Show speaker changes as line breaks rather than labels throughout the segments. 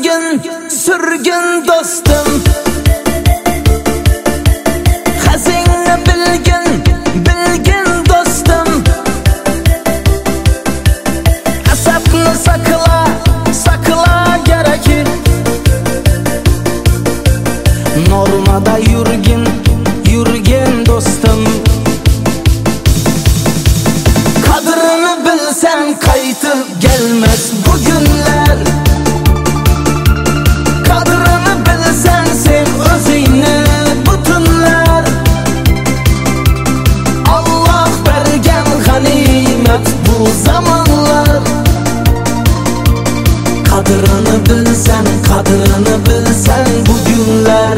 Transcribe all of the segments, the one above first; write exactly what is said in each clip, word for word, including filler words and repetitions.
sürgün, sürgün dostum. Hazine bilgin, bilgin dostum. Asabını sakla, sakla gerekir. Normada yürgün, yürgün dostum. Kadrini bilsen kaytıp gelmez bu günler. Kadrini bilsen sev özünü bütünler. Allah bergen ganimet bu zamanlar. Kadrini bilsen, kadrini bilsen bu günler.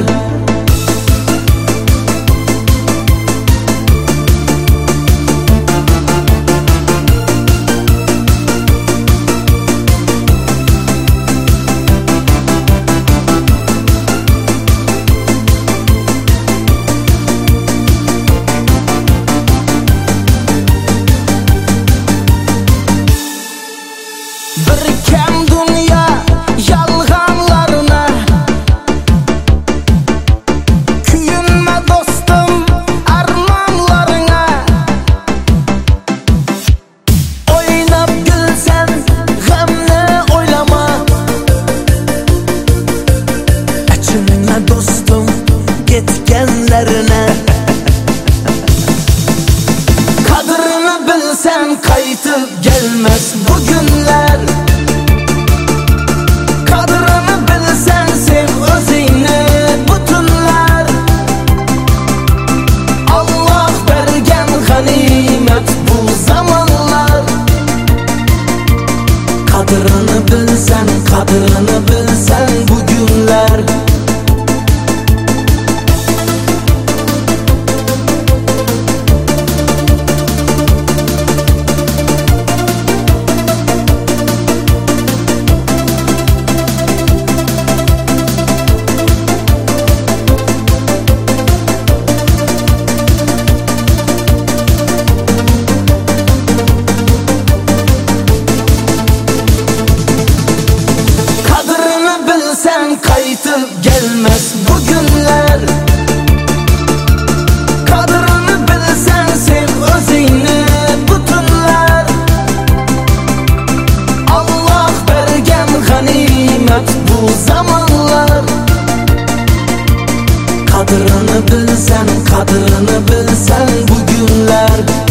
Bir kem dünya yalganlarına küyünme dostum armanlarına. Oynap gülsen gamni oylama. Açınma dostum gitkenlerine. Kadrini bilsen kaytıp gelmez bu günler. Kadrini bilsen sev özünü bütünler. Allah bergen ganimet bu zamanlar. Kadrini bilsen, kadrini bilsen bu günler. Sen kaytıp gelmez bu günler. Kadrini bilsen sev özünü bütünler. Allah bergen ganimet bu zamanlar. Kadrini bilsen, kadrini bilsen bu günler.